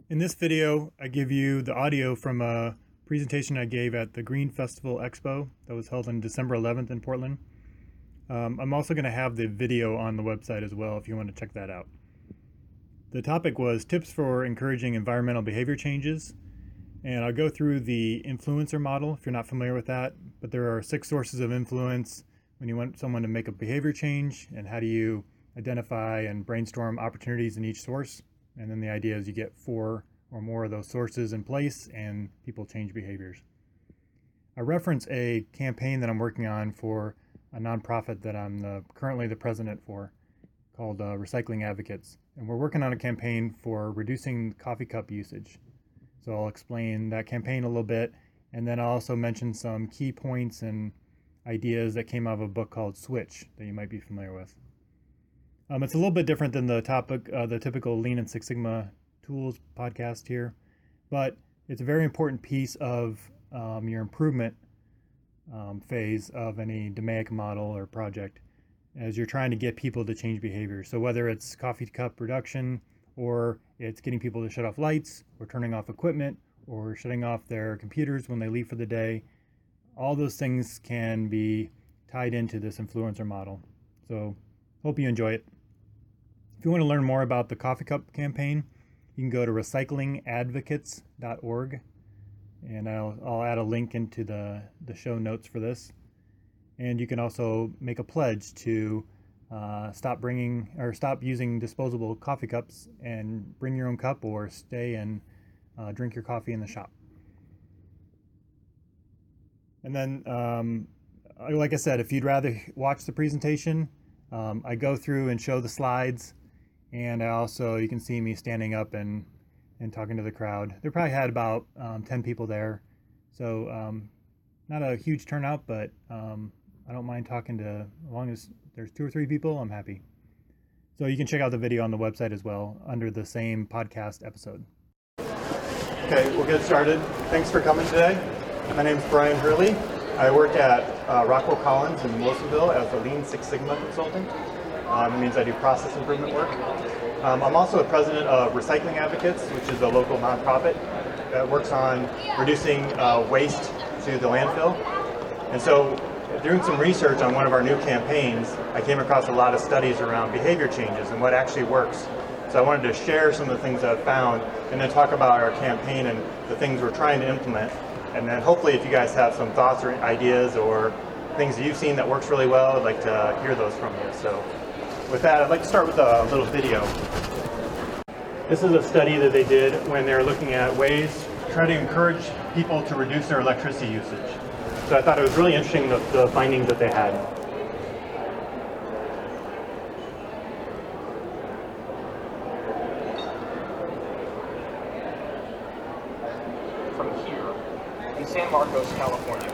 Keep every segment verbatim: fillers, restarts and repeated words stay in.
In this video, I give you the audio from a presentation I gave at the Green Festival Expo that was held on December eleventh in Portland. Um, I'm also going to have the video on the website as well if you want to check that out. The topic was tips for encouraging environmental behavior changes, and I'll go through the influencer model if you're not familiar with that, but there are six sources of influence when you want someone to make a behavior change, and how do you identify and brainstorm opportunities in each source. And then the idea is you get four or more of those sources in place and people change behaviors. I reference a campaign that I'm working on for a nonprofit that I'm the, currently the president for, called uh, Recycling Advocates. And we're working on a campaign for reducing coffee cup usage. So I'll explain that campaign a little bit, and then I'll also mention some key points and ideas that came out of a book called Switch that you might be familiar with. Um, it's a little bit different than the topic, uh, the typical Lean and Six Sigma tools podcast here, but it's a very important piece of um, your improvement um, phase of any D M A I C model or project as you're trying to get people to change behavior. So whether it's coffee cup reduction, or it's getting people to shut off lights, or turning off equipment, or shutting off their computers when they leave for the day, all those things can be tied into this influencer model. So hope you enjoy it. If you want to learn more about the coffee cup campaign, you can go to recycling advocates dot org, and I'll, I'll add a link into the, the show notes for this. And you can also make a pledge to uh, stop bringing or stop using disposable coffee cups and bring your own cup, or stay and uh, drink your coffee in the shop. And then, um, like I said, if you'd rather watch the presentation, um, I go through and show the slides. And I also, you can see me standing up and, and talking to the crowd. There probably had about um, ten people there. So um, not a huge turnout, but um, I don't mind talking to, as long as there's two or three people, I'm happy. So you can check out the video on the website as well under the same podcast episode. Okay, we'll get started. Thanks for coming today. My name is Brian Hurley. I work at uh, Rockwell Collins in Wilsonville as a Lean Six Sigma consultant. Um, it means I do process improvement work. Um, I'm also a president of Recycling Advocates, which is a local nonprofit that works on reducing uh, waste to the landfill. And so, doing some research on one of our new campaigns, I came across a lot of studies around behavior changes and what actually works. So I wanted to share some of the things I've found, and then talk about our campaign and the things we're trying to implement. And then hopefully, if you guys have some thoughts or ideas or things that you've seen that works really well, I'd like to hear those from you. So with that, I'd like to start with a little video. This is a study that they did when they were looking at ways to try to encourage people to reduce their electricity usage. So I thought it was really interesting, the, the findings that they had. From here in San Marcos, California.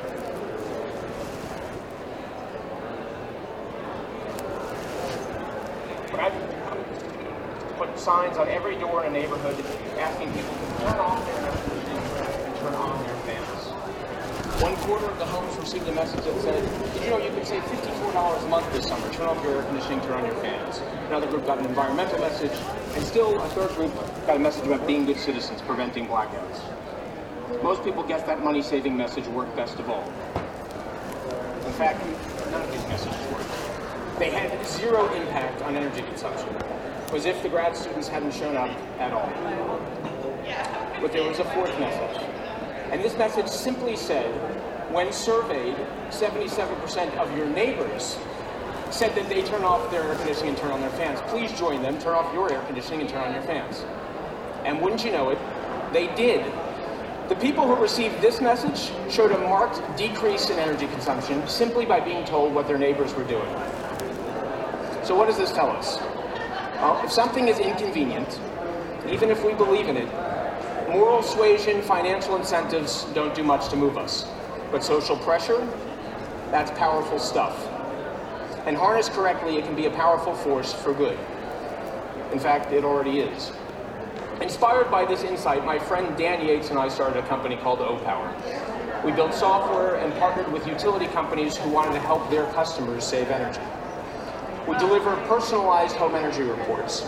Put signs on every door in a neighborhood asking people to turn off their air conditioning and turn on their fans. One quarter of the homes received a message that said, did you know you could save fifty-four dollars a month this summer? Turn off your air conditioning, turn on your fans. Another group got an environmental message, and still a third group got a message about being good citizens, preventing blackouts. Most people guess that money-saving message worked best of all. In fact, none of these messages worked. They had zero impact on energy consumption. It was if the grad students hadn't shown up at all. But there was a fourth message. And this message simply said, when surveyed, seventy-seven percent of your neighbors said that they turn off their air conditioning and turn on their fans. Please join them, turn off your air conditioning and turn on your fans. And wouldn't you know it, they did. The people who received this message showed a marked decrease in energy consumption simply by being told what their neighbors were doing. So what does this tell us? Well, if something is inconvenient, even if we believe in it, moral suasion, financial incentives don't do much to move us. But social pressure, that's powerful stuff. And harnessed correctly, it can be a powerful force for good. In fact, it already is. Inspired by this insight, my friend Dan Yates and I started a company called O-Power. We built software and partnered with utility companies who wanted to help their customers save energy. We deliver personalized home energy reports.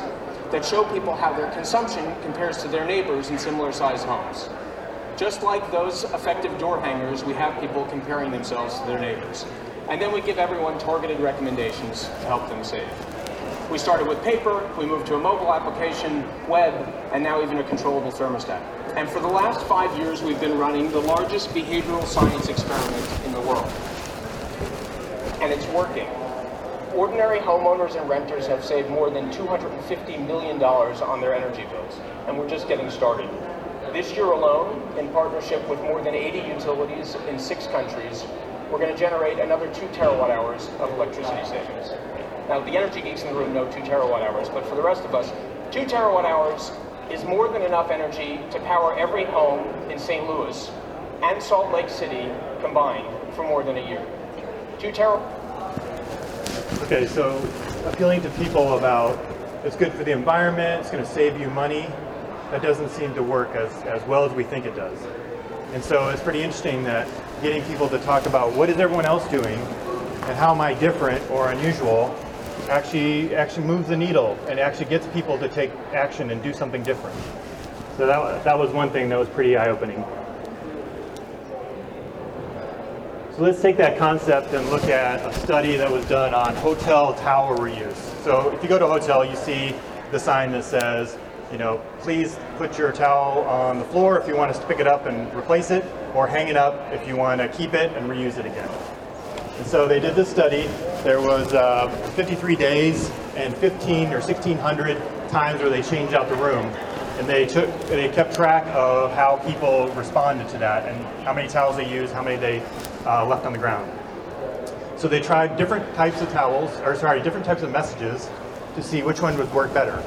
that show people how their consumption compares to their neighbors in similar sized homes. Just like those effective door hangers, we have people comparing themselves to their neighbors. And then we give everyone targeted recommendations to help them save. We started with paper, we moved to a mobile application, web, and now even a controllable thermostat. And for the last five years, we've been running the largest behavioral science experiment in the world. And it's working. Ordinary homeowners and renters have saved more than two hundred fifty million dollars on their energy bills, and we're just getting started. This year alone, in partnership with more than eighty utilities in six countries, we're going to generate another two terawatt hours of electricity savings. Now, the energy geeks in the room know two terawatt hours, but for the rest of us, two terawatt hours is more than enough energy to power every home in Saint Louis and Salt Lake City combined for more than a year. Two terawatt. Okay, so appealing to people about it's good for the environment, it's going to save you money, that doesn't seem to work as, as well as we think it does. And so it's pretty interesting that getting people to talk about what is everyone else doing and how am I different or unusual actually actually moves the needle and actually gets people to take action and do something different. So that, that was one thing that was pretty eye-opening. So let's take that concept and look at a study that was done on hotel towel reuse. So if you go to a hotel, you see the sign that says, you know, please put your towel on the floor if you want us to pick it up and replace it, or hang it up if you want to keep it and reuse it again. And so they did this study. There was uh, fifty-three days and fifteen or sixteen hundred times where they changed out the room. And they took, they kept track of how people responded to that and how many towels they used, how many they uh, left on the ground. So they tried different types of towels, or sorry, different types of messages to see which one would work better.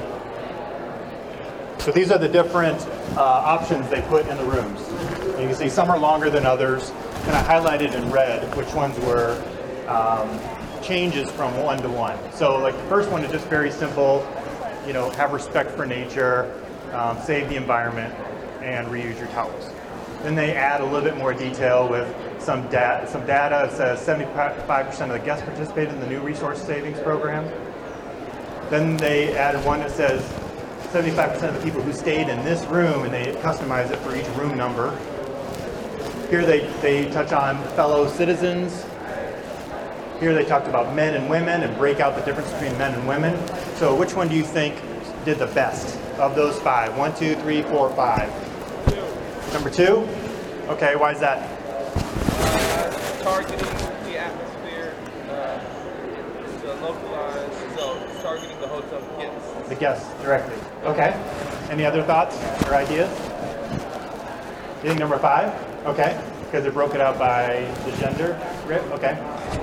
So these are the different uh, options they put in the rooms. And you can see some are longer than others, and I highlighted in red which ones were um, changes from one to one. So like the first one is just very simple, you know, have respect for nature, um, save the environment, and reuse your towels. Then they add a little bit more detail with some, da some data. It says seventy-five percent of the guests participated in the new resource savings program. Then they added one that says seventy-five percent of the people who stayed in this room, and they customize it for each room number. Here they, they touch on fellow citizens. Here they talked about men and women and break out the difference between men and women. So which one do you think did the best of those five? One, two, three, four, five. Number two? Okay, why is that? Uh, targeting the atmosphere, uh, it's uh, localized, so it's targeting the hotel guests. The guests directly. Okay. Any other thoughts or ideas? You think number five? Okay. Because they broke it out by the gender group? Okay.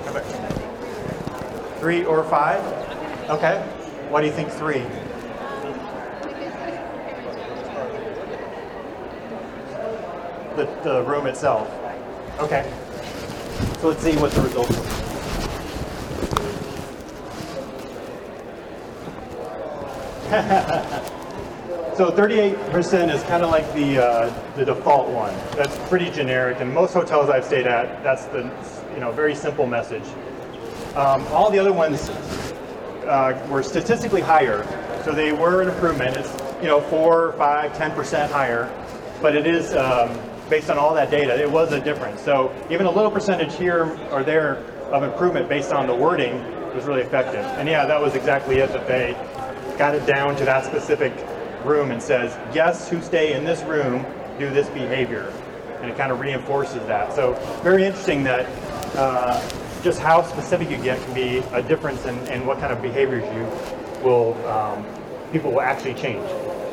Three or five? Okay. Why do you think three? The, the room itself. Okay. So let's see what the results are. So thirty-eight percent is kind of like the uh, the default one. That's pretty generic, and most hotels I've stayed at, that's the you know very simple message. Um, all the other ones uh, were statistically higher, so they were an improvement. It's you know four, five, ten percent higher, but it is um, based on all that data. It was a difference. So even a little percentage here or there of improvement based on the wording was really effective. And yeah, that was exactly it. That they got it down to that specific room and says guests who stay in this room do this behavior, and it kind of reinforces that. So very interesting that uh, just how specific you get can be a difference in, in what kind of behaviors you will um, people will actually change.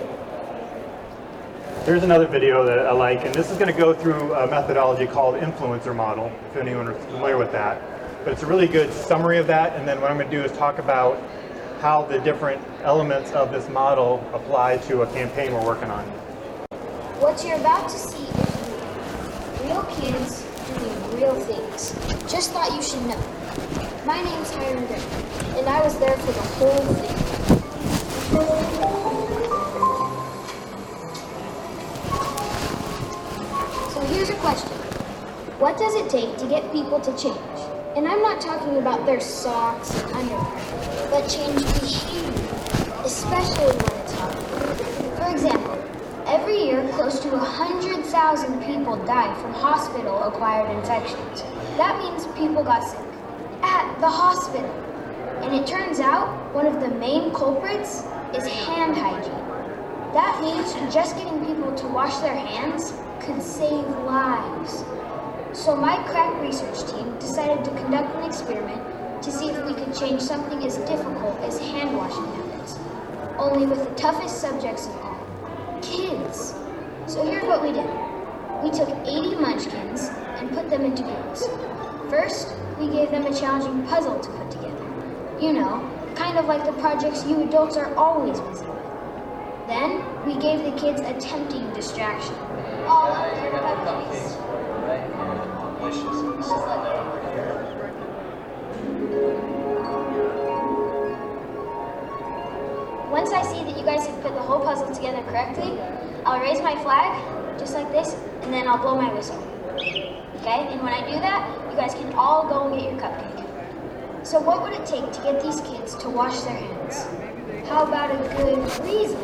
Here's another video that I like, and this is going to go through a methodology called influencer model, if anyone is familiar with that. But it's a really good summary of that, and then what I'm going to do is talk about how the different elements of this model apply to a campaign we're working on. What you're about to see is real kids doing real things. Just thought you should know. My name's Hiram Gray, and I was there for the whole thing. So here's a question. What does it take to get people to change? And I'm not talking about their socks and underwear, but change behavior, especially especially when it's hot. For example, every year close to one hundred thousand people die from hospital-acquired infections. That means people got sick at the hospital. And it turns out one of the main culprits is hand hygiene. That means just getting people to wash their hands could save lives. So my crack research team decided to conduct an experiment to see if we could change something as difficult as hand washing habits, only with the toughest subjects of all, kids. So here's what we did. We took eighty munchkins and put them into groups. First, we gave them a challenging puzzle to put together. You know, kind of like the projects you adults are always busy with. Then, we gave the kids a tempting distraction. All of their cupcakes. Once I see that you guys have put the whole puzzle together correctly, I'll raise my flag, just like this, and then I'll blow my whistle. Okay? And when I do that, you guys can all go and get your cupcake. So what would it take to get these kids to wash their hands? How about a good reason?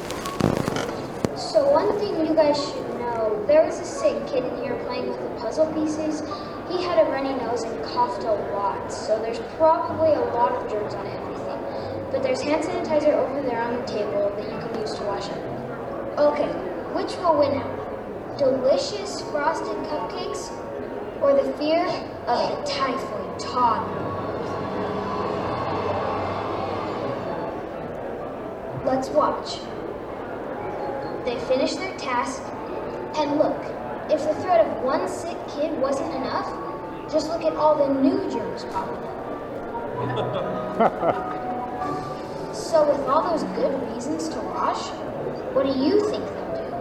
So one thing you guys should know, there was a sick kid in here playing with the puzzle pieces. He had a runny nose and coughed a lot, so there's probably a lot of germs on everything. But there's hand sanitizer over there on the table that you can use to wash up. Okay, which will win out? Delicious frosted cupcakes or the fear of the typhoid toddler? Let's watch. They finished their task, and look, if the threat of one sick kid wasn't enough, just look at all the new germs popping up. So with all those good reasons to wash, what do you think they'll do?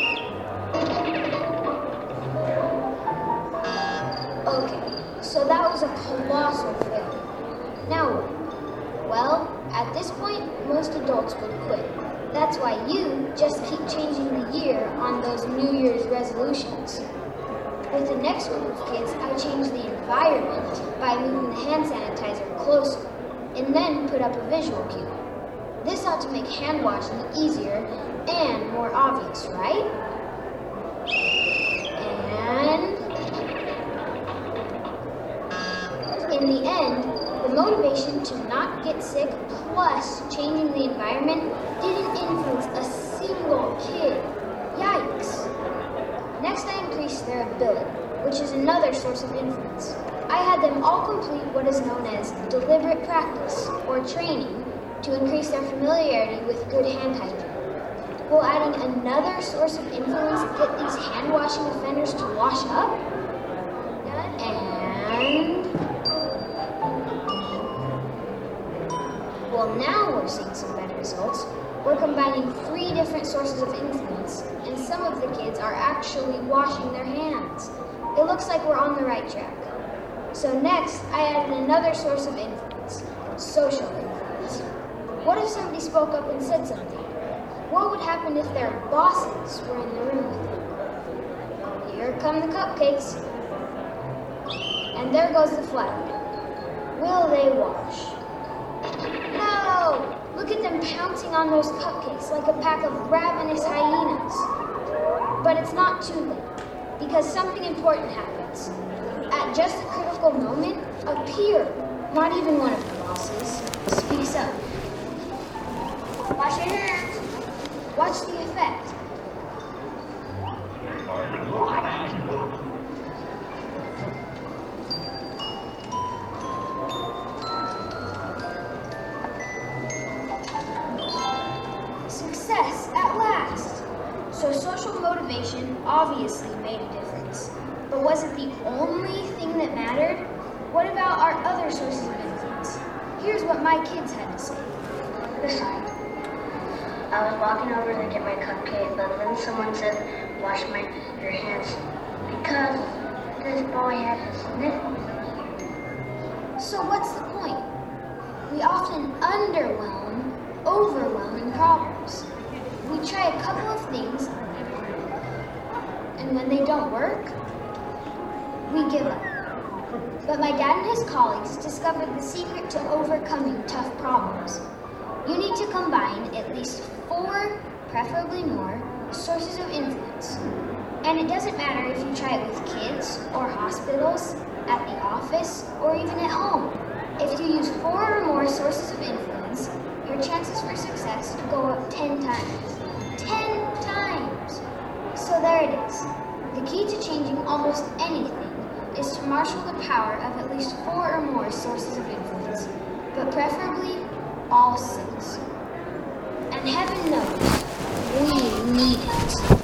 Okay, so that was a colossal failure. Now what? Well, at this point, most adults would quit. That's why you just keep changing the year on those New Year's resolutions. With the next group of kids, I changed the environment by moving the hand sanitizer closer, and then put up a visual cue. This ought to make hand washing easier and more obvious, right? And in the end, the motivation to not get sick plus changing the environment didn't influence a single kid. Yikes. Next, I increased their ability, which is another source of influence. I had them all complete what is known as deliberate practice, or training, to increase their familiarity with good hand hygiene. Will adding another source of influence get these hand-washing offenders to wash up? And... well, now we're seeing some better results. We're combining three different sources of influence, and some of the kids are actually washing their hands. It looks like we're on the right track. So next, I added another source of influence, social influence. What if somebody spoke up and said something? What would happen if their bosses were in the room with them? Here come the cupcakes. And there goes the flag. Will they wash? No! Look at them pouncing on those cupcakes like a pack of ravenous hyenas. But it's not too late, because something important happens. At just a critical moment, a peer, not even one of the bosses, speaks up. Wash your hands. Watch the effect. Success at last. So social motivation obviously made a difference. But was it the only thing that mattered? What about our other sources of influence? Here's what my kids had to say. I was walking over to get my cupcake, but then someone said, wash my, your hands, because this boy had a sniffle. So what's the point? We often underwhelm overwhelming problems. We try a couple of things, and when they don't work, we give up. But my dad and his colleagues discovered the secret to overcoming tough problems. You need to combine at least four, preferably more, sources of influence. And it doesn't matter if you try it with kids or hospitals, at the office, or even at home. If you use four or more sources of influence, your chances for success go up ten times. ten times! So there it is. The key to changing almost anything is to marshal the power of at least four or more sources of influence, but preferably all six. And heaven knows, we need it.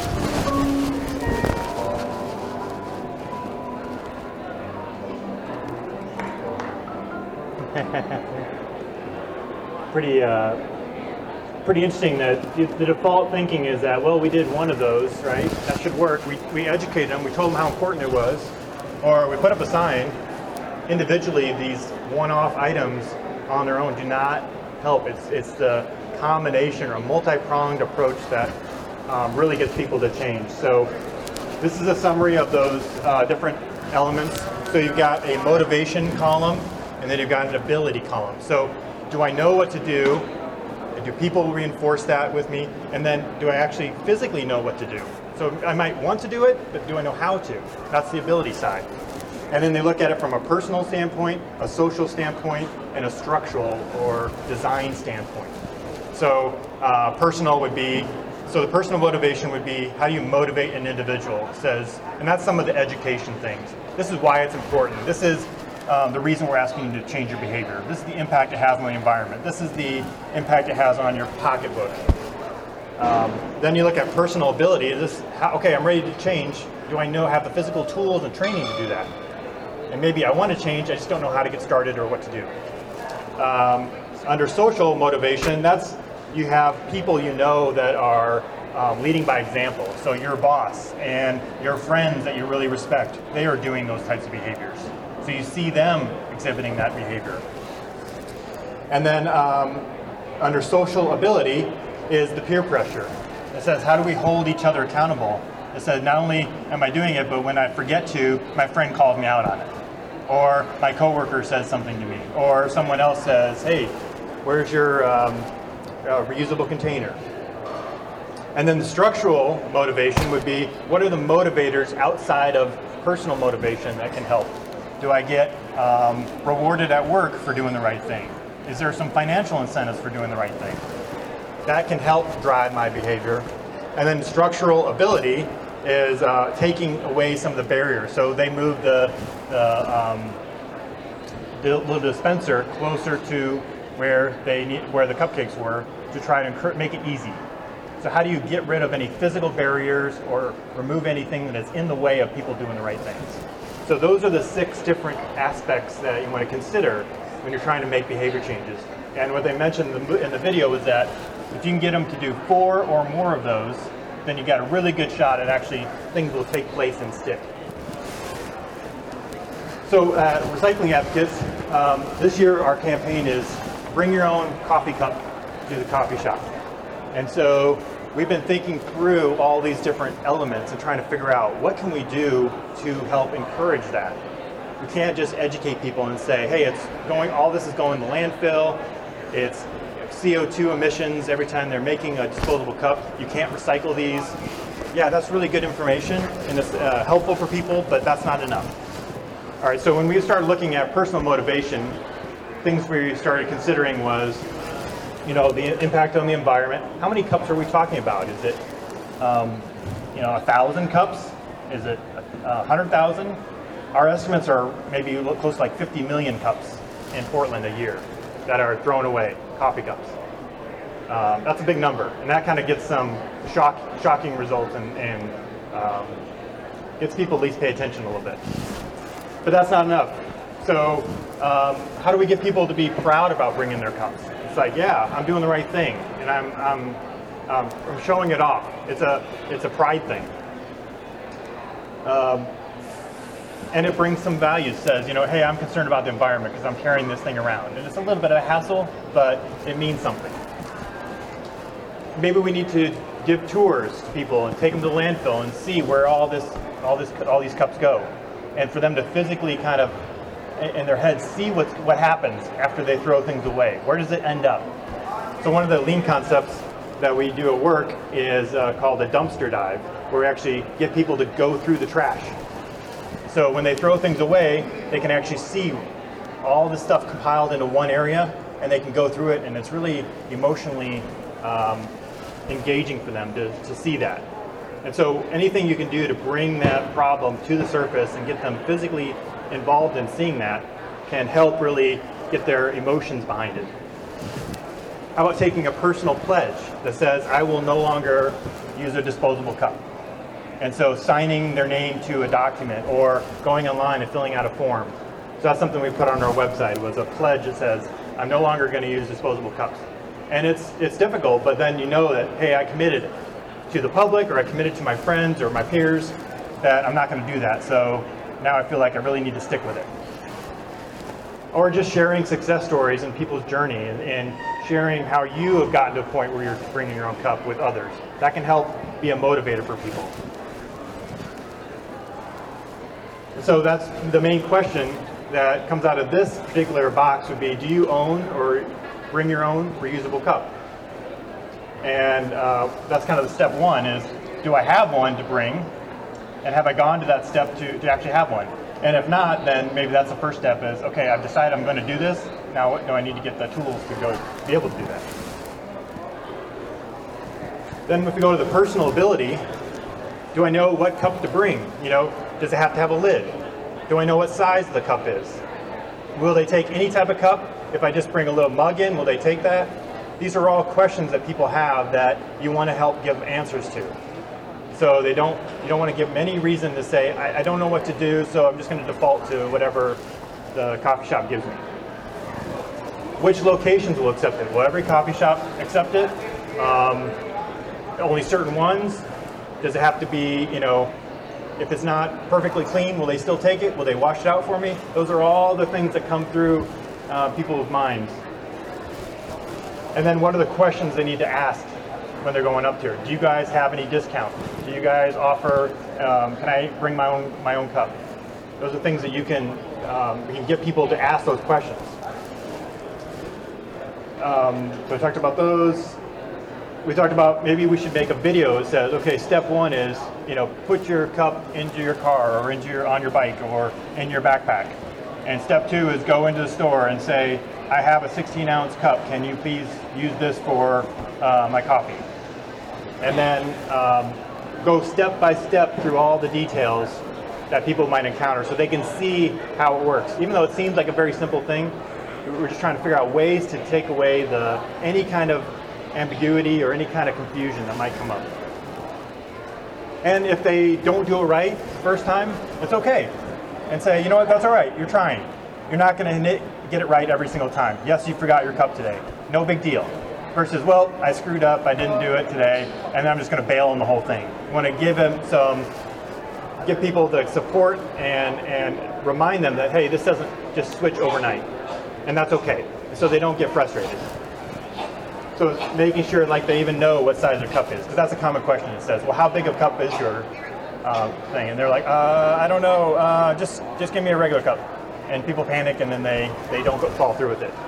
pretty, uh, pretty interesting that the default thinking is that, well, we did one of those, right? That should work. We, we educated them, we told them how important it was, or we put up a sign. Individually, these one-off items on their own do not help. It's, it's the combination or multi-pronged approach that um, really gets people to change. So this is a summary of those uh, different elements. So you've got a motivation column, and then you've got an ability column. So do I know what to do? Do people reinforce that with me? And then do I actually physically know what to do? So I might want to do it, but do I know how to? That's the ability side. And then they look at it from a personal standpoint, a social standpoint, and a structural or design standpoint. So uh, personal would be, so the personal motivation would be, how do you motivate an individual? It says, and that's some of the education things. This is why it's important. This is um, the reason we're asking you to change your behavior. This is the impact it has on the environment. This is the impact it has on your pocketbook. Um, then you look at personal ability. Is this, how, okay, I'm ready to change. Do I know have the physical tools and training to do that? And maybe I want to change, I just don't know how to get started or what to do. Um, under social motivation, that's, you have people you know that are um, leading by example. So your boss and your friends that you really respect, they are doing those types of behaviors. So you see them exhibiting that behavior. And then um, under social ability is the peer pressure. It says, how do we hold each other accountable? It says, not only am I doing it, but when I forget to, my friend calls me out on it. Or my coworker says something to me. Or someone else says, hey, where's your um, uh, reusable container? And then the structural motivation would be, what are the motivators outside of personal motivation that can help? Do I get um, rewarded at work for doing the right thing? Is there some financial incentives for doing the right thing? That can help drive my behavior. And then structural ability is uh, taking away some of the barriers. So they move the, the, um, the, the dispenser closer to where they need, where the cupcakes were, to try to incur- make it easy. So how do you get rid of any physical barriers or remove anything that is in the way of people doing the right things? So those are the six different aspects that you want to consider when you're trying to make behavior changes. And what they mentioned in the, in the video was that if you can get them to do four or more of those, then you got a really good shot at actually things will take place and stick. So at Recycling Advocates, um, this year our campaign is bring your own coffee cup to the coffee shop. And so we've been thinking through all these different elements and trying to figure out what can we do to help encourage that. We can't just educate people and say, hey, it's going, all this is going to landfill, it's C O two emissions every time they're making a disposable cup, you can't recycle these. Yeah, that's really good information and it's uh, helpful for people, but that's not enough. All right, so when we started looking at personal motivation, things we started considering was, you know, the impact on the environment. How many cups are we talking about? Is it, um, you know, a thousand cups? Is it a hundred thousand? Our estimates are maybe close to like fifty million cups in Portland a year that are thrown away, coffee cups. Um, that's a big number, and that kind of gets some shock, shocking results and, and um, gets people at least pay attention a little bit. But that's not enough. So um, how do we get people to be proud about bringing their cups? It's like, yeah, I'm doing the right thing, and I'm, I'm, um, I'm showing it off. It's a, it's a pride thing. Um, and it brings some value. It says, you know, hey, I'm concerned about the environment because I'm carrying this thing around. And it's a little bit of a hassle, but it means something. Maybe we need to give tours to people and take them to the landfill and see where all this, all this, all these cups go, and for them to physically kind of, in their heads, see what what happens after they throw things away. Where does it end up? So one of the lean concepts that we do at work is uh, called a dumpster dive, where we actually get people to go through the trash. So when they throw things away, they can actually see all the stuff compiled into one area, and they can go through it, and it's really emotionally um, engaging for them to, to see that. And so anything you can do to bring that problem to the surface and get them physically involved in seeing that can help really get their emotions behind it. How about taking a personal pledge that says, I will no longer use a disposable cup? And so signing their name to a document or going online and filling out a form. So that's something we put on our website, was a pledge that says, I'm no longer going to use disposable cups. And it's it's difficult, but then you know that, hey, I committed to the public, or I committed to my friends or my peers that I'm not going to do that. So now I feel like I really need to stick with it. Or just sharing success stories and people's journey, and, and sharing how you have gotten to a point where you're bringing your own cup with others. That can help be a motivator for people. So that's the main question that comes out of this particular box would be, do you own or bring your own reusable cup? And uh, that's kind of the step one is, do I have one to bring? And have I gone to that step to, to actually have one? And if not, then maybe that's the first step is, okay, I've decided I'm going to do this. Now what do I need to get the tools to go be able to do that? Then if we go to the personal ability, do I know what cup to bring? You know, does it have to have a lid? Do I know what size the cup is? Will they take any type of cup? If I just bring a little mug in, will they take that? These are all questions that people have that you want to help give answers to. So they don't, you don't want to give them any reason to say, I, I don't know what to do, so I'm just going to default to whatever the coffee shop gives me. Which locations will accept it? Will every coffee shop accept it? Um, only certain ones? Does it have to be, you know, if it's not perfectly clean, will they still take it? Will they wash it out for me? Those are all the things that come through uh, people's minds. And then what are the questions they need to ask when they're going up here? Do you guys have any discount? Do you guys offer, um, can I bring my own my own cup? Those are things that you can, um, you can get people to ask those questions. Um, so I talked about those. We talked about maybe we should make a video that says, okay, step one is, you know, put your cup into your car or into your on your bike or in your backpack. And step two is go into the store and say, I have a sixteen ounce cup. Can you please use this for uh, my coffee? And then um, go step by step through all the details that people might encounter so they can see how it works. Even though it seems like a very simple thing, we're just trying to figure out ways to take away the any kind of ambiguity or any kind of confusion that might come up. And if they don't do it right the first time, it's okay. And say, you know what, that's all right, you're trying. You're not going to get it right every single time. Yes, you forgot your cup today. No big deal. Versus, well, I screwed up, I didn't do it today, and I'm just going to bail on the whole thing. You want to give them some, give people the support and, and remind them that, hey, this doesn't just switch overnight. And that's okay. So they don't get frustrated. So making sure like they even know what size their cup is, because that's a common question. It says, well, how big of a cup is your uh, thing? And they're like, uh, I don't know, uh, just just give me a regular cup. And people panic, and then they, they don't go, fall through with it.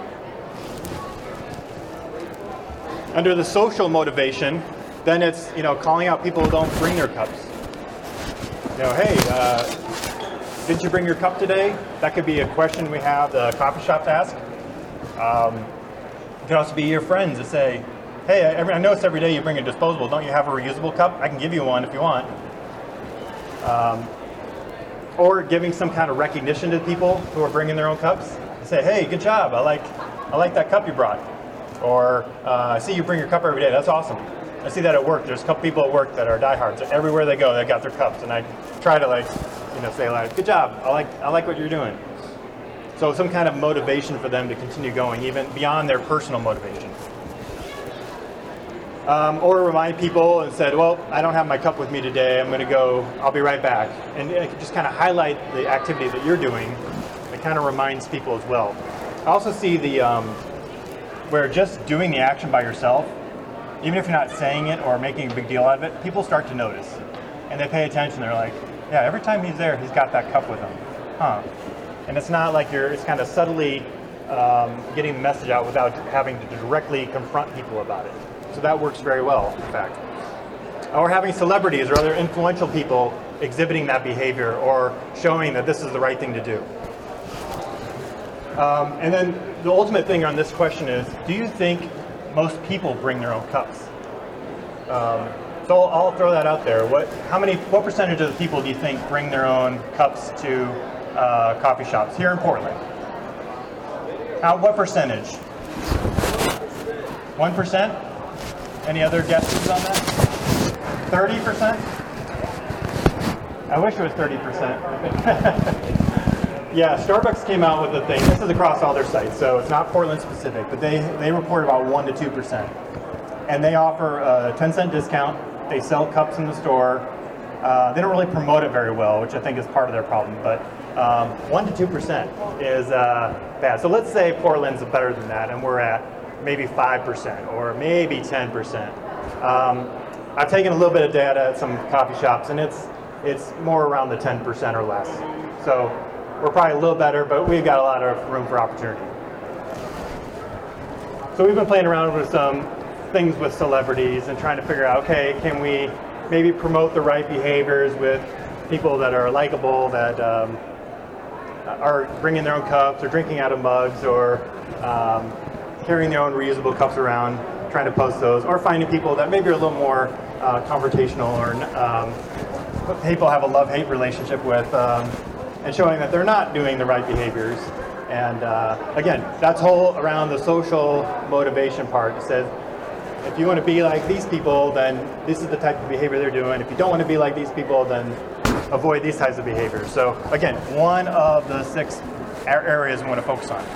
Under the social motivation, then it's, you know, calling out people who don't bring their cups. You know, hey, uh, didn't you bring your cup today? That could be a question we have the coffee shop to ask. Um, it could also be your friends to say, hey, I, I notice every day you bring a disposable. Don't you have a reusable cup? I can give you one if you want. Um, or giving some kind of recognition to people who are bringing their own cups. Say, hey, good job. I like, I like that cup you brought. Or uh, I see you bring your cup every day. That's awesome. I see that at work. There's a couple people at work that are diehards. Everywhere they go, they got their cups, and I try to like, you know, say like, good job. I like, I like what you're doing. So some kind of motivation for them to continue going, even beyond their personal motivation. Um, or remind people and said, well, I don't have my cup with me today. I'm going to go. I'll be right back. And it just kind of highlight the activity that you're doing. It kind of reminds people as well. I also see the um, where just doing the action by yourself, even if you're not saying it or making a big deal out of it, people start to notice. And they pay attention. They're like, yeah, every time he's there, he's got that cup with him. Huh. And it's not like you're, it's kind of subtly um, getting the message out without having to directly confront people about it. So that works very well, in fact. Or having celebrities or other influential people exhibiting that behavior or showing that this is the right thing to do. Um, and then the ultimate thing on this question is, do you think most people bring their own cups? Um, so I'll, I'll throw that out there. What, how many, what percentage of the people do you think bring their own cups to uh, coffee shops here in Portland? How, what percentage? One percent? Any other guesses on that? Thirty percent? I wish it was thirty percent. Yeah, Starbucks came out with a thing. This is across all their sites, so it's not Portland specific, but they, they report about one to two percent. And they offer a ten cent discount. They sell cups in the store. Uh, they don't really promote it very well, which I think is part of their problem, but um, one to two percent is uh, bad. So let's say Portland's better than that, and we're at maybe five percent or maybe ten percent. Um, I've taken a little bit of data at some coffee shops, and it's it's more around the ten percent or less. So we're probably a little better, but we've got a lot of room for opportunity. So we've been playing around with some things with celebrities and trying to figure out, okay, can we maybe promote the right behaviors with people that are likable, that um, are bringing their own cups or drinking out of mugs or um, carrying their own reusable cups around, trying to post those, or finding people that maybe are a little more uh, confrontational or um, people have a love-hate relationship with, um, and showing that they're not doing the right behaviors. And uh, again, that's whole around the social motivation part. It says, if you want to be like these people, then this is the type of behavior they're doing. If you don't want to be like these people, then avoid these types of behaviors. So again, one of the six areas we want to focus on.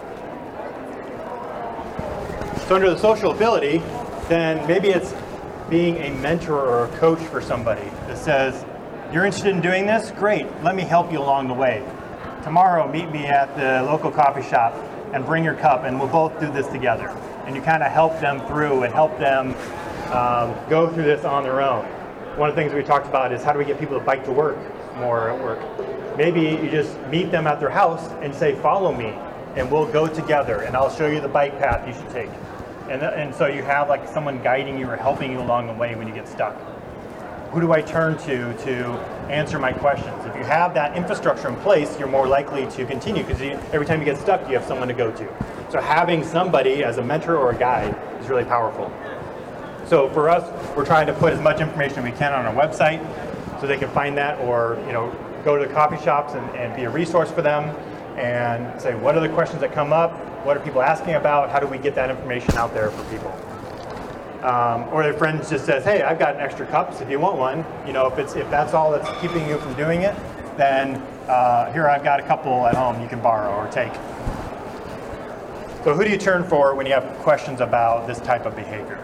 So under the social ability, then maybe it's being a mentor or a coach for somebody that says, you're interested in doing this? Great, let me help you along the way. Tomorrow, meet me at the local coffee shop and bring your cup and we'll both do this together. And you kind of help them through and help them um, go through this on their own. One of the things we talked about is how do we get people to bike to work more at work? Maybe you just meet them at their house and say, follow me, and we'll go together and I'll show you the bike path you should take. And, th and so you have like someone guiding you or helping you along the way when you get stuck. Who do I turn to to answer my questions? If you have that infrastructure in place, you're more likely to continue because every time you get stuck, you have someone to go to. So having somebody as a mentor or a guide is really powerful. So for us, we're trying to put as much information as we can on our website so they can find that, or you know, go to the coffee shops and, and be a resource for them and say, what are the questions that come up? What are people asking about? How do we get that information out there for people? Um, or their friend just says, hey, I've got an extra cups if you want one. You know, if it's if that's all that's keeping you from doing it, then uh, here I've got a couple at home you can borrow or take. So who do you turn for when you have questions about this type of behavior?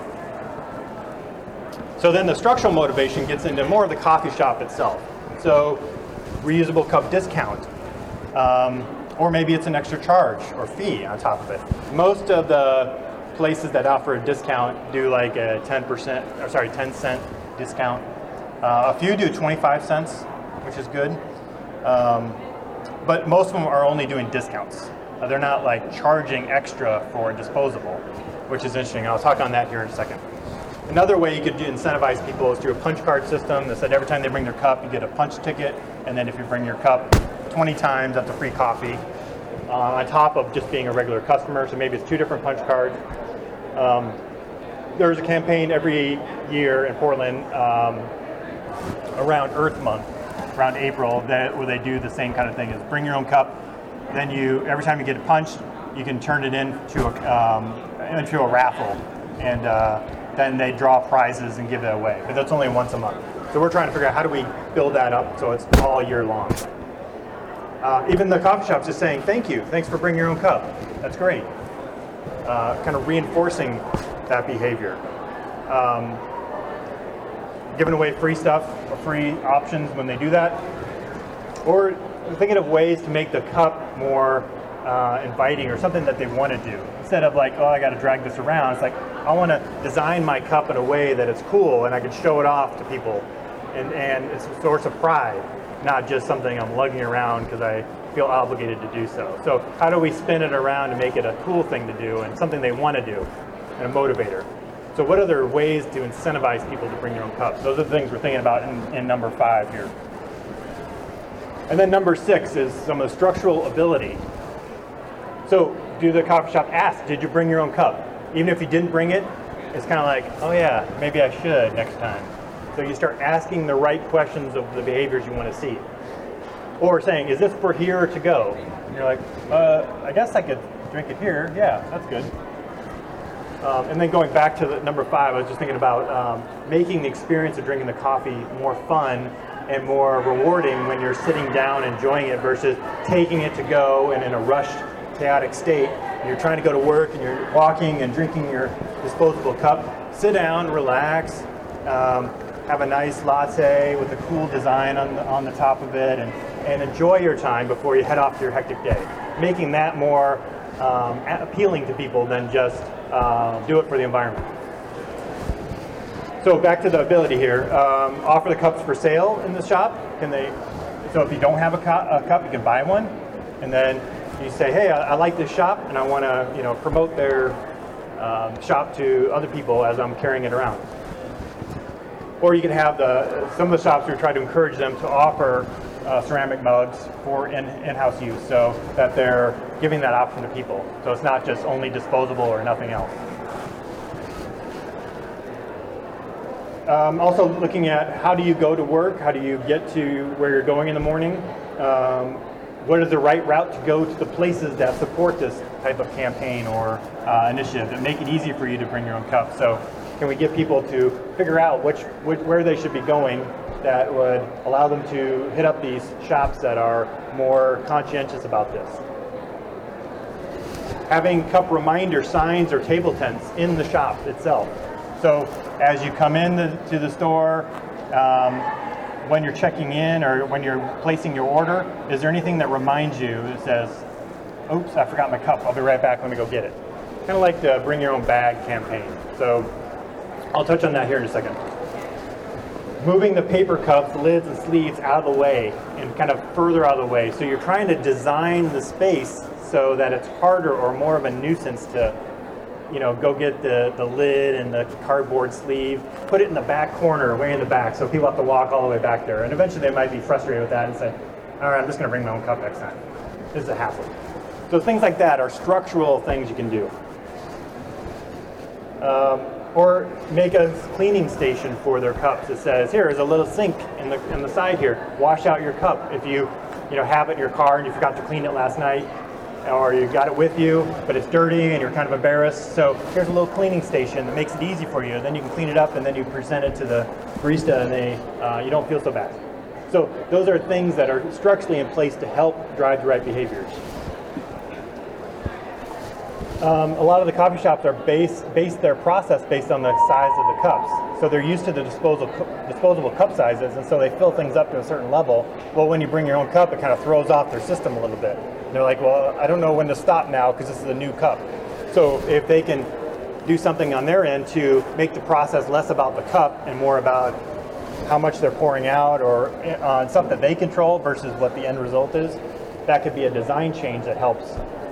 So then the structural motivation gets into more of the coffee shop itself. So reusable cup discount, um, or maybe it's an extra charge or fee on top of it. Most of the places that offer a discount do like a ten percent, or sorry, ten cent discount. Uh, a few do twenty-five cents, which is good. Um, but most of them are only doing discounts. Uh, they're not like charging extra for disposable, which is interesting. I'll talk on that here in a second. Another way you could do incentivize people is through a punch card system that said every time they bring their cup, you get a punch ticket, and then if you bring your cup twenty times, that's a free coffee. Uh, on top of just being a regular customer, so maybe it's two different punch cards. Um, there's a campaign every year in Portland um, around Earth Month, around April, that where they do the same kind of thing: is bring your own cup. Then you, every time you get it punched, you can turn it into a um, into a raffle, and uh, then they draw prizes and give it away. But that's only once a month. So we're trying to figure out how do we build that up so it's all year long. Uh, even the coffee shops is saying, thank you, thanks for bringing your own cup. That's great. Uh, kind of reinforcing that behavior. Um, giving away free stuff or free options when they do that. Or thinking of ways to make the cup more uh, inviting or something that they want to do. Instead of like, oh, I got to drag this around. It's like, I want to design my cup in a way that it's cool and I can show it off to people. and, and it's a source of pride, not just something I'm lugging around because I feel obligated to do so. So how do we spin it around to make it a cool thing to do and something they want to do, and a motivator? So what other ways to incentivize people to bring their own cups? Those are the things we're thinking about in, in number five here. And then number six is some of the structural ability. So do the coffee shop ask, did you bring your own cup? Even if you didn't bring it, it's kind of like, oh yeah, maybe I should next time. So you start asking the right questions of the behaviors you want to see. Or saying, is this for here or to go? And you're like, uh, I guess I could drink it here. Yeah, that's good. Um, and then going back to the number five, I was just thinking about um, making the experience of drinking the coffee more fun and more rewarding when you're sitting down enjoying it versus taking it to go and in a rushed, chaotic state. And you're trying to go to work and you're walking and drinking your disposable cup. Sit down, relax, um, have a nice latte with a cool design on the, on the top of it, and, and enjoy your time before you head off to your hectic day. Making that more um, appealing to people than just uh, do it for the environment. So back to the ability here. Um, offer the cups for sale in the shop. Can they? So if you don't have a, cu a cup, you can buy one, and then you say, "Hey, I, I like this shop, and I want to, you know, promote their um, shop to other people as I'm carrying it around." Or you can have the some of the shops who try to encourage them to offer uh, ceramic mugs for in, in-house use, so that they're giving that option to people. So it's not just only disposable or nothing else. Um, also looking at how do you go to work, how do you get to where you're going in the morning, um, what is the right route to go to the places that support this type of campaign or uh, initiative that make it easy for you to bring your own cup. So can we get people to figure out which, which where they should be going that would allow them to hit up these shops that are more conscientious about this. Having cup reminder signs or table tents in the shop itself. So as you come in the, to the store, um, when you're checking in or when you're placing your order, is there anything that reminds you that says, oops, I forgot my cup, I'll be right back, let me go get it. Kind of like the bring your own bag campaign. So I'll touch on that here in a second. Moving the paper cups, lids, and sleeves out of the way and kind of further out of the way. So you're trying to design the space so that it's harder or more of a nuisance to, you know, go get the, the lid and the cardboard sleeve, put it in the back corner, way in the back, so people have to walk all the way back there. And eventually they might be frustrated with that and say, all right, I'm just gonna bring my own cup next time. This is a hassle. So things like that are structural things you can do. Um, or make a cleaning station for their cups. It says, here is a little sink in the, in the side here. Wash out your cup. If you, you know, have it in your car and you forgot to clean it last night, or you got it with you, but it's dirty and you're kind of embarrassed. So here's a little cleaning station that makes it easy for you. Then you can clean it up and then you present it to the barista and they, uh, you don't feel so bad. So those are things that are structurally in place to help drive the right behaviors. Um, a lot of the coffee shops are base, base their process based on the size of the cups. So they're used to the disposable, disposable cup sizes, and so they fill things up to a certain level. Well, when you bring your own cup, it kind of throws off their system a little bit. And they're like, well, I don't know when to stop now because this is a new cup. So if they can do something on their end to make the process less about the cup and more about how much they're pouring out or on stuff that they control versus what the end result is, that could be a design change that helps.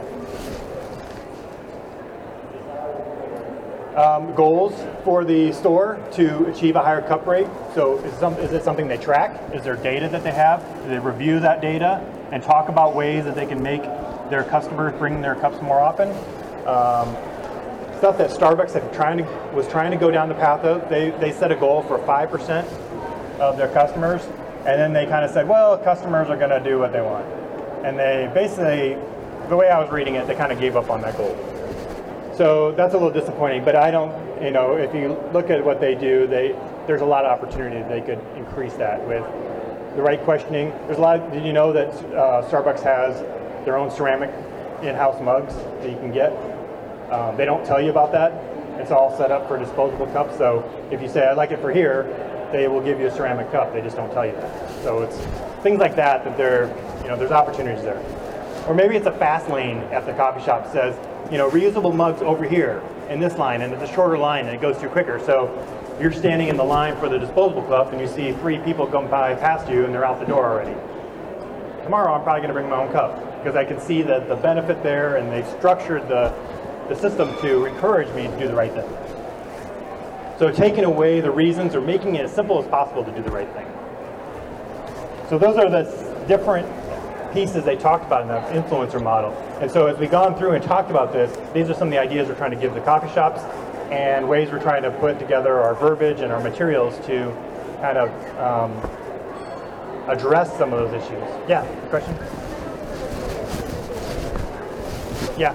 Um, goals for the store to achieve a higher cup rate. So is, some, is it something they track? Is there data that they have? Do they review that data and talk about ways that they can make their customers bring their cups more often? Um, stuff that Starbucks had trying to, was trying to go down the path of. They, they set a goal for five percent of their customers, and then they kind of said, well, customers are going to do what they want. And they basically, the way I was reading it, they kind of gave up on that goal. So that's a little disappointing, but I don't, you know, if you look at what they do, they there's a lot of opportunity they could increase that with the right questioning. There's a lot of, did you know that uh, Starbucks has their own ceramic in-house mugs that you can get? Um, they don't tell you about that. It's all set up for disposable cups, so if you say, I'd like it for here, they will give you a ceramic cup. They just don't tell you that. So it's things like that that they're, you know, there's opportunities there. Or maybe it's a fast lane at the coffee shop that says, you know, reusable mugs over here in this line, and it's a shorter line and it goes through quicker. So you're standing in the line for the disposable cup and you see three people come by past you and they're out the door already. Tomorrow I'm probably going to bring my own cup because I can see that the benefit there, and they've structured the, the system to encourage me to do the right thing. So taking away the reasons or making it as simple as possible to do the right thing. So those are the different pieces they talked about in the influencer model. And so as we've gone through and talked about this, these are some of the ideas we're trying to give the coffee shops and ways we're trying to put together our verbiage and our materials to kind of um, address some of those issues. Yeah, question? Yeah.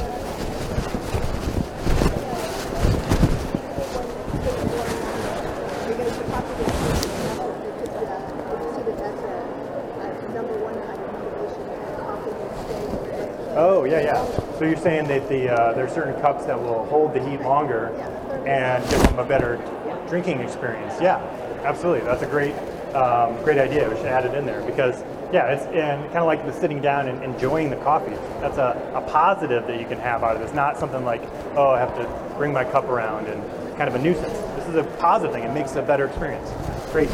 Oh, yeah, yeah. So you're saying that the uh, there's certain cups that will hold the heat longer and give them a better drinking experience. Yeah, absolutely. That's a great, um, great idea. We should add it in there because, yeah, it's and kind of like the sitting down and enjoying the coffee. That's a, a positive that you can have out of it. It's not something like, oh, I have to bring my cup around and kind of a nuisance. This is a positive thing. It makes a better experience. Great.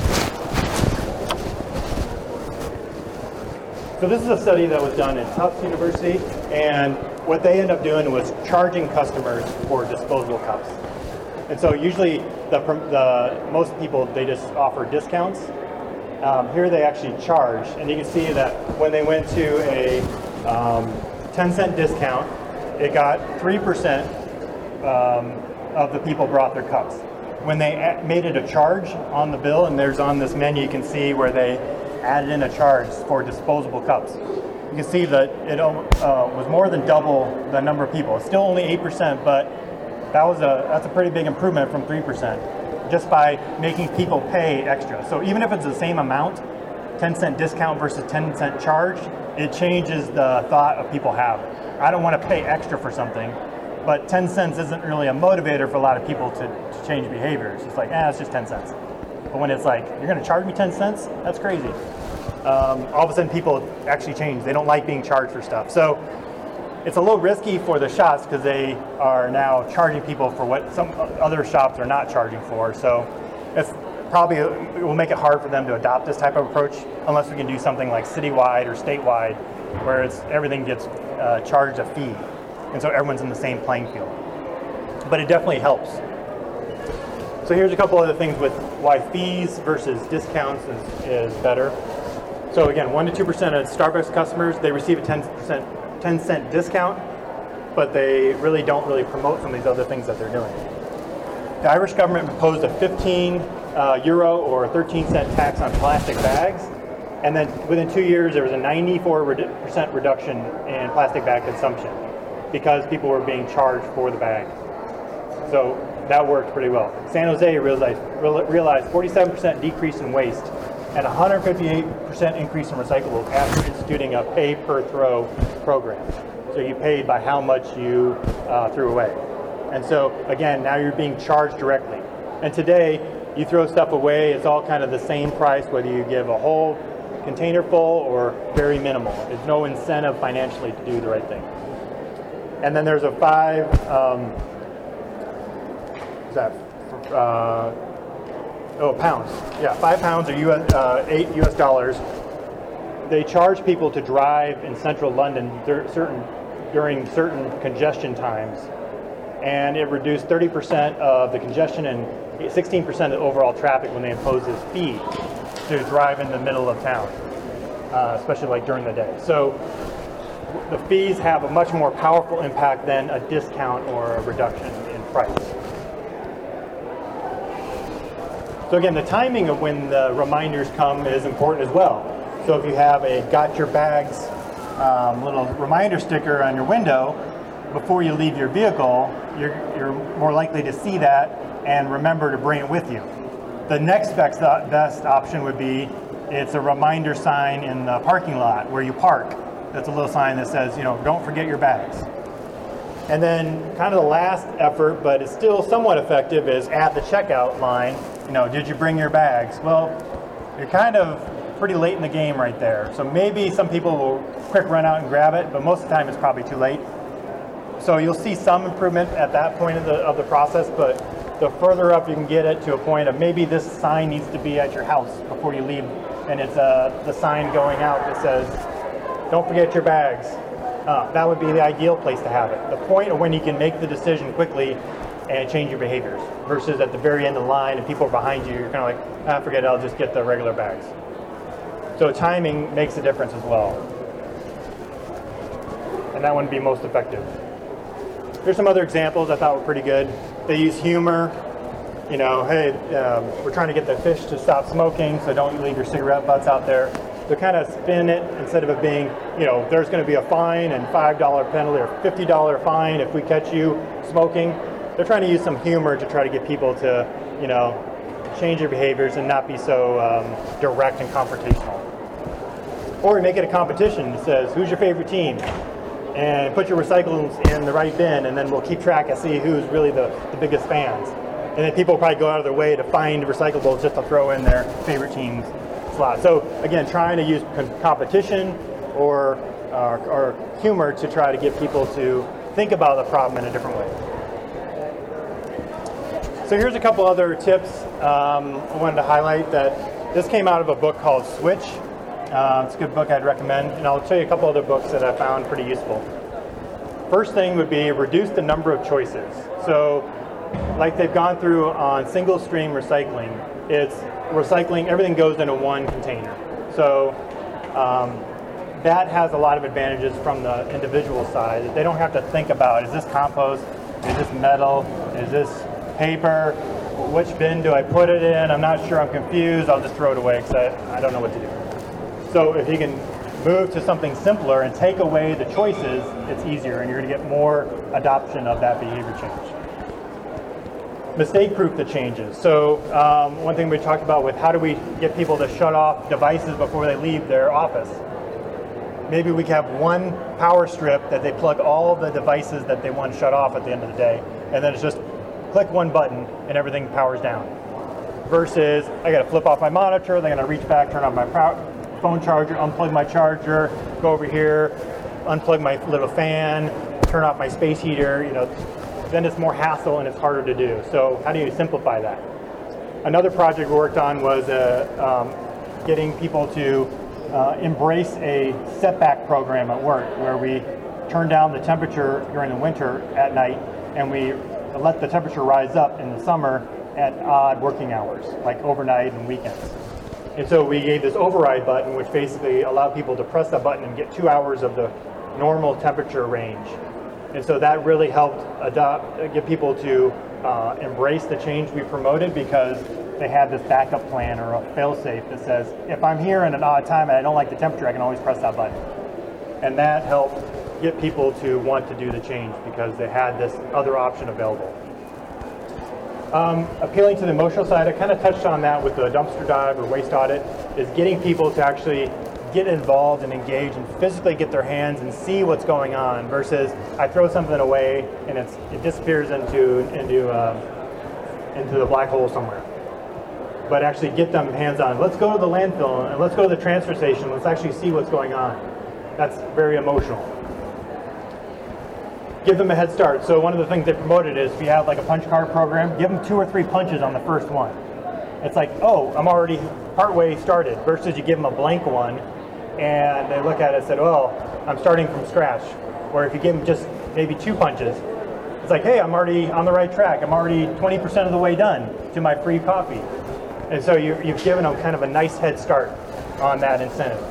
So this is a study that was done at Tufts University, and what they ended up doing was charging customers for disposable cups. And so usually the, the most people, they just offer discounts. Um, here they actually charge, and you can see that when they went to a um, ten cent discount, it got three percent um, of the people brought their cups. When they made it a charge on the bill, and there's on this menu, you can see where they added in a charge for disposable cups. You can see that it uh, was more than double the number of people. It's still only eight percent, but that was a that's a pretty big improvement from three percent, just by making people pay extra. So even if it's the same amount, ten cent discount versus ten cent charge, it changes the thought of people have. I don't want to pay extra for something, but ten cents isn't really a motivator for a lot of people to, to change behaviors. It's like, eh, it's just ten cents. But when it's like, you're going to charge me ten cents? That's crazy. Um, all of a sudden people actually change. They don't like being charged for stuff. So it's a little risky for the shops because they are now charging people for what some other shops are not charging for. So it's probably, it will make it hard for them to adopt this type of approach unless we can do something like citywide or statewide where it's everything gets uh, charged a fee. And so everyone's in the same playing field. But it definitely helps. So here's a couple other things with why fees versus discounts is, is better. So again, one to two percent of Starbucks customers, they receive a ten percent, ten cent discount, but they really don't really promote some of these other things that they're doing. The Irish government proposed a fifteen uh, euro or thirteen cent tax on plastic bags, and then within two years there was a ninety-four percent reduction in plastic bag consumption because people were being charged for the bag. So that worked pretty well. San Jose realized, realized forty-seven percent decrease in waste and one hundred fifty-eight percent increase in recyclables after instituting a pay per throw program. So you paid by how much you uh, threw away. And so again, now you're being charged directly. And today, you throw stuff away, it's all kind of the same price whether you give a whole container full or very minimal. There's no incentive financially to do the right thing. And then there's a five, um, is that, uh, oh, pounds. Yeah, five pounds or U S, uh, eight U S dollars. They charge people to drive in central London dur certain, during certain congestion times. And it reduced thirty percent of the congestion and sixteen percent of the overall traffic when they impose this fee to drive in the middle of town, uh, especially like during the day. So the fees have a much more powerful impact than a discount or a reduction in price. So again, the timing of when the reminders come is important as well. So if you have a got your bags um, little reminder sticker on your window before you leave your vehicle, you're, you're more likely to see that and remember to bring it with you. The next best, uh, best option would be it's a reminder sign in the parking lot where you park. That's a little sign that says, you know, don't forget your bags. And then kind of the last effort, but it's still somewhat effective, is at the checkout line, you know, did you bring your bags? Well, you're kind of pretty late in the game right there. So maybe some people will quick run out and grab it, but most of the time it's probably too late. So you'll see some improvement at that point of the, of the process, but the further up you can get it to a point of maybe this sign needs to be at your house before you leave, and it's uh, the sign going out that says, don't forget your bags. Uh, that would be the ideal place to have it. The point of when you can make the decision quickly and change your behaviors, versus at the very end of the line and people are behind you, you're kind of like, ah, forget it, I'll just get the regular bags. So timing makes a difference as well. And that one would be most effective. Here's some other examples I thought were pretty good. They use humor. You know, hey, um, we're trying to get the fish to stop smoking, so don't leave your cigarette butts out there. They kind of spin it, instead of it being, you know, there's going to be a fine and five dollar penalty or fifty dollar fine if we catch you smoking. They're trying to use some humor to try to get people to, you know, change their behaviors and not be so um, direct and confrontational. Or we make it a competition that says, who's your favorite team? And put your recyclables in the right bin, and then we'll keep track and see who's really the, the biggest fans. And then people will probably go out of their way to find recyclables just to throw in their favorite team's slot. So again, trying to use competition or, uh, or humor to try to get people to think about the problem in a different way. So here's a couple other tips um, I wanted to highlight. That this came out of a book called Switch. Uh, it's a good book I'd recommend, and I'll show you a couple other books that I found pretty useful. First thing would be reduce the number of choices. So like they've gone through on single stream recycling, it's recycling, everything goes into one container. So um, that has a lot of advantages from the individual side. They don't have to think about, is this compost, is this metal, is this paper, which bin do I put it in? I'm not sure, I'm confused, I'll just throw it away because I, I don't know what to do. So if you can move to something simpler and take away the choices, it's easier, and you're going to get more adoption of that behavior change. Mistake-proof the changes. So um, one thing we talked about with how do we get people to shut off devices before they leave their office. Maybe we can have one power strip that they plug all the devices that they want to shut off at the end of the day, and then it's just click one button and everything powers down. Versus I got to flip off my monitor, then I got to reach back, turn on my power phone charger, unplug my charger, go over here, unplug my little fan, turn off my space heater, you know, then it's more hassle and it's harder to do. So how do you simplify that? Another project we worked on was uh, um, getting people to uh, embrace a setback program at work, where we turn down the temperature during the winter at night and we let the temperature rise up in the summer at odd working hours, like overnight and weekends. And so we gave this override button, which basically allowed people to press that button and get two hours of the normal temperature range. And so that really helped adopt, get people to uh, embrace the change we promoted, because they had this backup plan or a fail-safe that says, if I'm here in an odd time and I don't like the temperature, I can always press that button. And that helped get people to want to do the change because they had this other option available. Um, appealing to the emotional side, I kind of touched on that with the dumpster dive or waste audit, is getting people to actually get involved and engage and physically get their hands and see what's going on, versus I throw something away and it's, it disappears into, into, uh, into the black hole somewhere. But actually get them hands-on. Let's go to the landfill and let's go to the transfer station. Let's actually see what's going on. That's very emotional. Give them a head start. So one of the things they promoted is if you have like a punch card program, give them two or three punches on the first one. It's like, oh, I'm already partway started, versus you give them a blank one and they look at it and said, oh, I'm starting from scratch. Or if you give them just maybe two punches, it's like, hey, I'm already on the right track. I'm already twenty percent of the way done to my free coffee. And so you, you've given them kind of a nice head start on that incentive.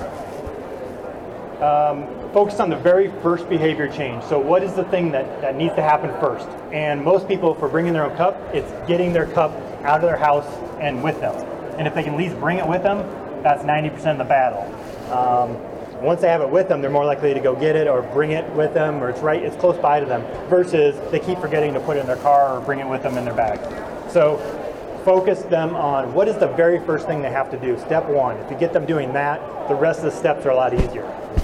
Um, focus on the very first behavior change. So what is the thing that, that needs to happen first? And most people, for bringing their own cup, it's getting their cup out of their house and with them. And if they can at least bring it with them, that's ninety percent of the battle. Um, once they have it with them, they're more likely to go get it or bring it with them, or it's right, it's close by to them, versus they keep forgetting to put it in their car or bring it with them in their bag. So focus them on what is the very first thing they have to do, step one. If you get them doing that, the rest of the steps are a lot easier.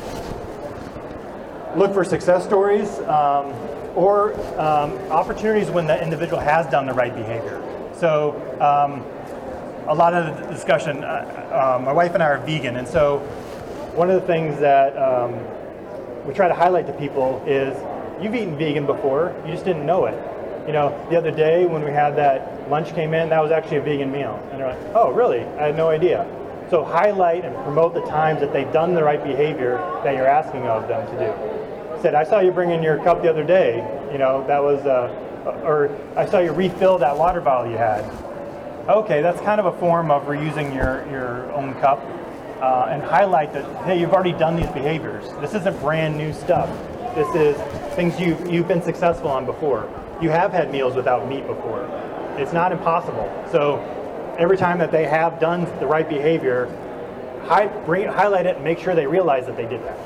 Look for success stories um, or um, opportunities when the individual has done the right behavior. So um, a lot of the discussion, uh, uh, my wife and I are vegan, and so one of the things that um, we try to highlight to people is, you've eaten vegan before, you just didn't know it. You know, the other day when we had that lunch came in, that was actually a vegan meal. And they're like, oh, really? I had no idea. So highlight and promote the times that they've done the right behavior that you're asking of them to do. Said, I saw you bring in your cup the other day. You know, that was, uh, or I saw you refill that water bottle you had. Okay, that's kind of a form of reusing your, your own cup. Uh, and highlight that, hey, you've already done these behaviors. This isn't brand new stuff. This is things you've, you've been successful on before. You have had meals without meat before. It's not impossible. So every time that they have done the right behavior, hi, bring, highlight it and make sure they realize that they did that.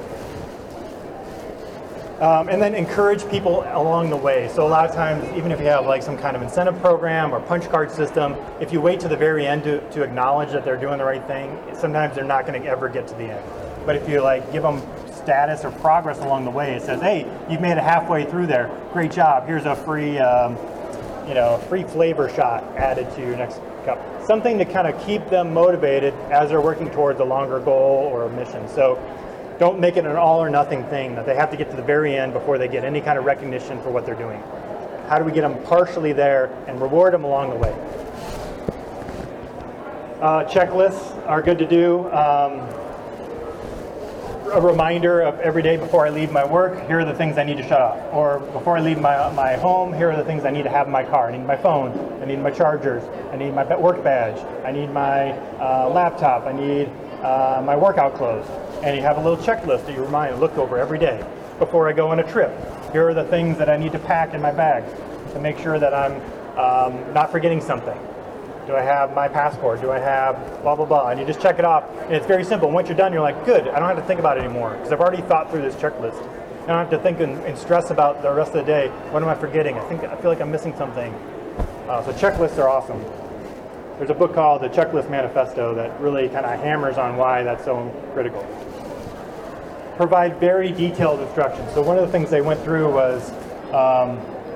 Um, and then encourage people along the way. So a lot of times, even if you have like some kind of incentive program or punch card system, if you wait to the very end to, to acknowledge that they're doing the right thing, sometimes they're not going to ever get to the end. But if you like give them status or progress along the way, it says, hey, you've made it halfway through there. Great job. Here's a free, um, you know, free flavor shot added to your next cup. Something to kind of keep them motivated as they're working towards a longer goal or a mission. So don't make it an all or nothing thing that they have to get to the very end before they get any kind of recognition for what they're doing. How do we get them partially there and reward them along the way? Uh, checklists are good to do. Um, a reminder of every day before I leave my work, here are the things I need to shut off. Or before I leave my, my home, here are the things I need to have in my car. I need my phone, I need my chargers, I need my work badge, I need my uh, laptop, I need uh, my workout clothes. And you have a little checklist that you remind, look over every day. Before I go on a trip, here are the things that I need to pack in my bag to make sure that I'm um, not forgetting something. Do I have my passport? Do I have blah, blah, blah? And you just check it off. And it's very simple. Once you're done, you're like, good, I don't have to think about it anymore because I've already thought through this checklist. I don't have to think and, and stress about the rest of the day. What am I forgetting? I think I feel like I'm missing something. Uh, so checklists are awesome. There's a book called The Checklist Manifesto that really kind of hammers on why that's so critical. Provide very detailed instructions. So one of the things they went through was um,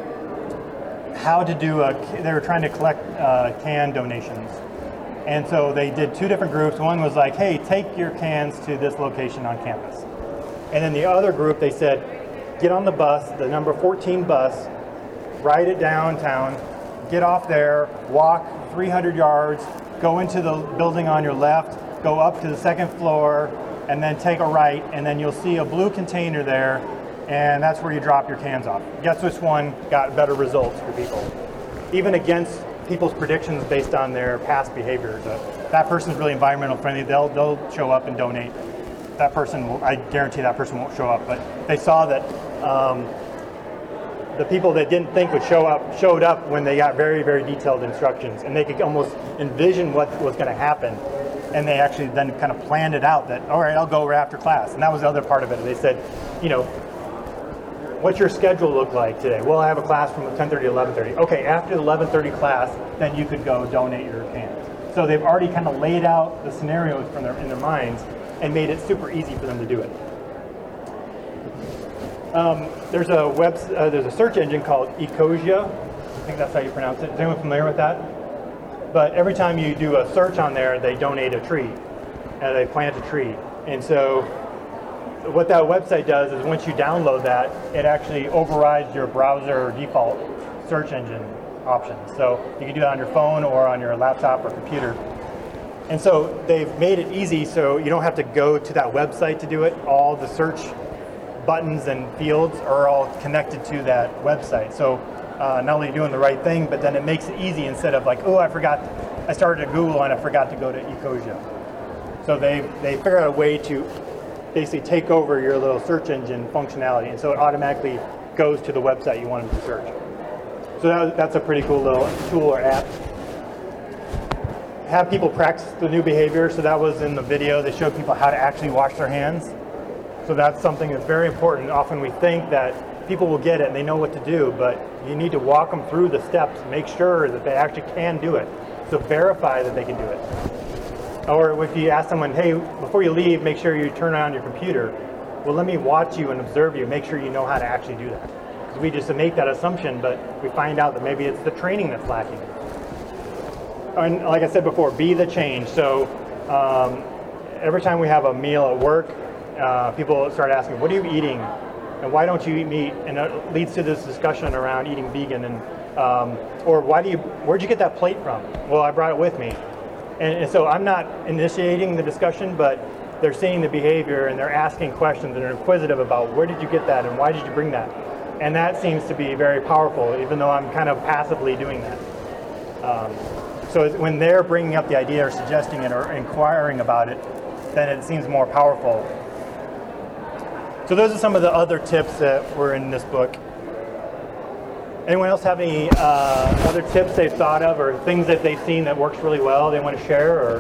how to do a, they were trying to collect uh, can donations. And so they did two different groups. One was like, hey, take your cans to this location on campus. And then the other group, they said, get on the bus, the number fourteen bus, ride it downtown, get off there, walk three hundred yards, go into the building on your left, go up to the second floor, and then take a right, and then you'll see a blue container there, and that's where you drop your cans off. Guess which one got better results for people? Even against people's predictions based on their past behavior. Uh, that person's really environmental friendly, they'll, they'll show up and donate. That person, will, I guarantee that person won't show up, but they saw that um, the people that didn't think would show up, showed up when they got very, very detailed instructions, and they could almost envision what was gonna happen. And they actually then kind of planned it out that, all right, I'll go right after class. And that was the other part of it. They said, you know, what's your schedule look like today? Well, I have a class from ten thirty to eleven thirty. Okay, after the eleven thirty class, then you could go donate your cans. So they've already kind of laid out the scenarios from their, in their minds and made it super easy for them to do it. Um, there's a web, uh, there's a search engine called Ecosia. I think that's how you pronounce it. Is anyone familiar with that? But every time you do a search on there, they donate a tree, and they plant a tree. And so what that website does is once you download that, it actually overrides your browser default search engine options. So you can do that on your phone or on your laptop or computer. And so they've made it easy so you don't have to go to that website to do it. All the search buttons and fields are all connected to that website. So Uh, not only doing the right thing, but then it makes it easy instead of like, oh, I forgot, I started to Google and I forgot to go to Ecosia. So they they figured out a way to basically take over your little search engine functionality, and so it automatically goes to the website you want them to search. So that, that's a pretty cool little tool or app. Have people practice the new behavior. So that was in the video. They showed people how to actually wash their hands. So that's something that's very important. Often we think that people will get it and they know what to do, but you need to walk them through the steps, make sure that they actually can do it. So verify that they can do it. Or if you ask someone, hey, before you leave, make sure you turn on your computer. Well, let me watch you and observe you, make sure you know how to actually do that. Because we just make that assumption, but we find out that maybe it's the training that's lacking. And like I said before, be the change. So um, every time we have a meal at work, uh, people start asking, what are you eating? And why don't you eat meat? And it leads to this discussion around eating vegan, and um, or why do you, where'd you get that plate from? Well, I brought it with me. And, and so I'm not initiating the discussion, but they're seeing the behavior and they're asking questions and they're inquisitive about where did you get that and why did you bring that? And that seems to be very powerful, even though I'm kind of passively doing that. Um, so when they're bringing up the idea or suggesting it or inquiring about it, then it seems more powerful. So those are some of the other tips that were in this book. Anyone else have any uh, other tips they've thought of or things that they've seen that works really well they want to share? Or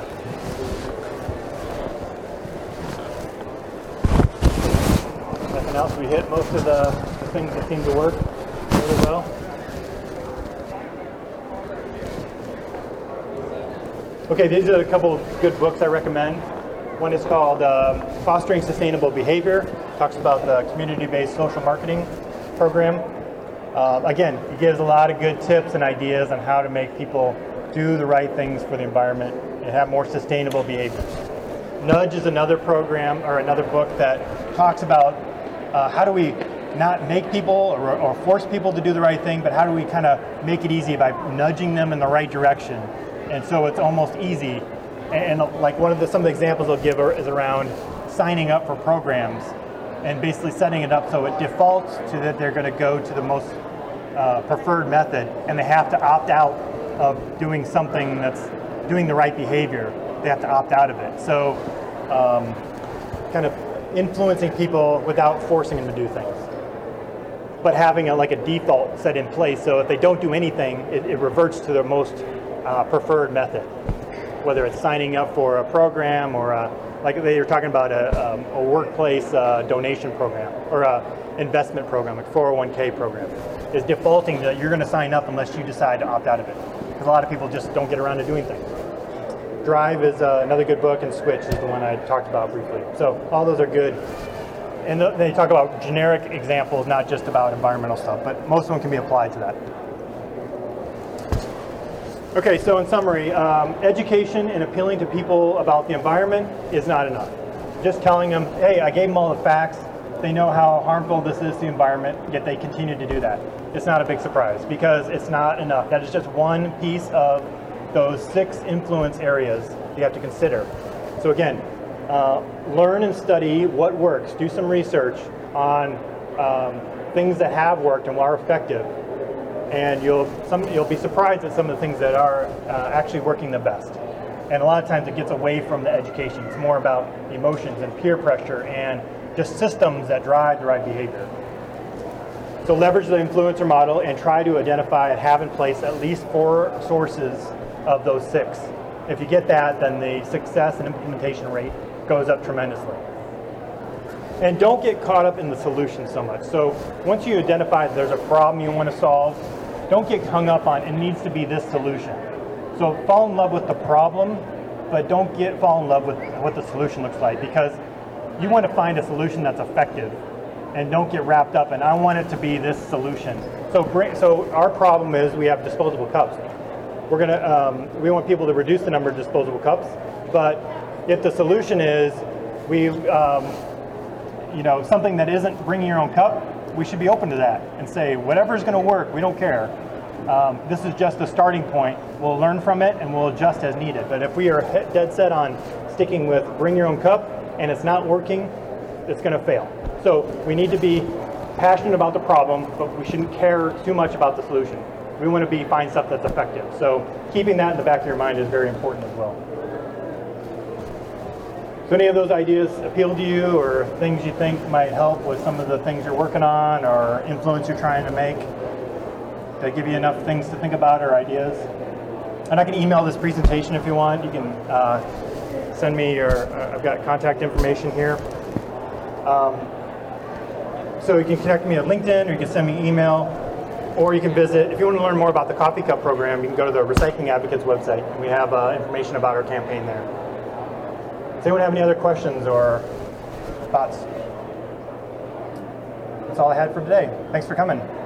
nothing else? We hit most of the, the things that seem to work really well. Okay, these are a couple of good books I recommend. One is called um, Fostering Sustainable Behavior. It talks about the community-based social marketing program. Uh, again, it gives a lot of good tips and ideas on how to make people do the right things for the environment and have more sustainable behaviors. Nudge is another program or another book that talks about uh, how do we not make people or, or force people to do the right thing, but how do we kind of make it easy by nudging them in the right direction. And so it's almost easy. And, and like one of the some of the examples I'll give are, is around signing up for programs and basically setting it up so it defaults to that they're going to go to the most uh, preferred method, and they have to opt out of doing something that's doing the right behavior. They have to opt out of it. So um, kind of influencing people without forcing them to do things, but having a, like a default set in place. So if they don't do anything, it, it reverts to their most uh, preferred method, whether it's signing up for a program or a, like they were talking about a, um, a workplace uh, donation program or a investment program, like four oh one K program, is defaulting that you're going to sign up unless you decide to opt out of it. Because a lot of people just don't get around to doing things. Drive is uh, another good book, and Switch is the one I talked about briefly. So all those are good. And th they talk about generic examples, not just about environmental stuff, but most of them can be applied to that. Okay, so in summary, um, education and appealing to people about the environment is not enough. Just telling them, hey, I gave them all the facts, they know how harmful this is to the environment, yet they continue to do that. It's not a big surprise because it's not enough. That is just one piece of those six influence areas you have to consider. So again, uh, learn and study what works. Do some research on um, things that have worked and are effective. And you'll some you'll be surprised at some of the things that are uh, actually working the best. And a lot of times it gets away from the education. It's more about emotions and peer pressure and just systems that drive the right behavior. So leverage the influencer model and try to identify and have in place at least four sources of those six. If you get that, then the success and implementation rate goes up tremendously. And don't get caught up in the solution so much. So once you identify that there's a problem you want to solve, don't get hung up on it needs to be this solution. So fall in love with the problem, but don't get fall in love with what the solution looks like, because you want to find a solution that's effective, and don't get wrapped up in I want it to be this solution. So bring, so our problem is we have disposable cups. We're gonna um, we want people to reduce the number of disposable cups, but if the solution is we um, you know, something that isn't bringing your own cup, we should be open to that and say, whatever's going to work, we don't care. Um, this is just a starting point. We'll learn from it and we'll adjust as needed. But if we are dead set on sticking with bring your own cup and it's not working, it's going to fail. So we need to be passionate about the problem, but we shouldn't care too much about the solution. We want to be find stuff that's effective. So keeping that in the back of your mind is very important as well. So any of those ideas appeal to you, or things you think might help with some of the things you're working on or influence you're trying to make? Did I give you enough things to think about or ideas? And I can email this presentation if you want. You can uh, send me your, uh, I've got contact information here. Um, so you can connect me at LinkedIn, or you can send me an email, or you can visit, if you want to learn more about the Coffee Cup program, you can go to the Recycling Advocates website, and we have uh, information about our campaign there. Does anyone have any other questions or thoughts? That's all I had for today. Thanks for coming.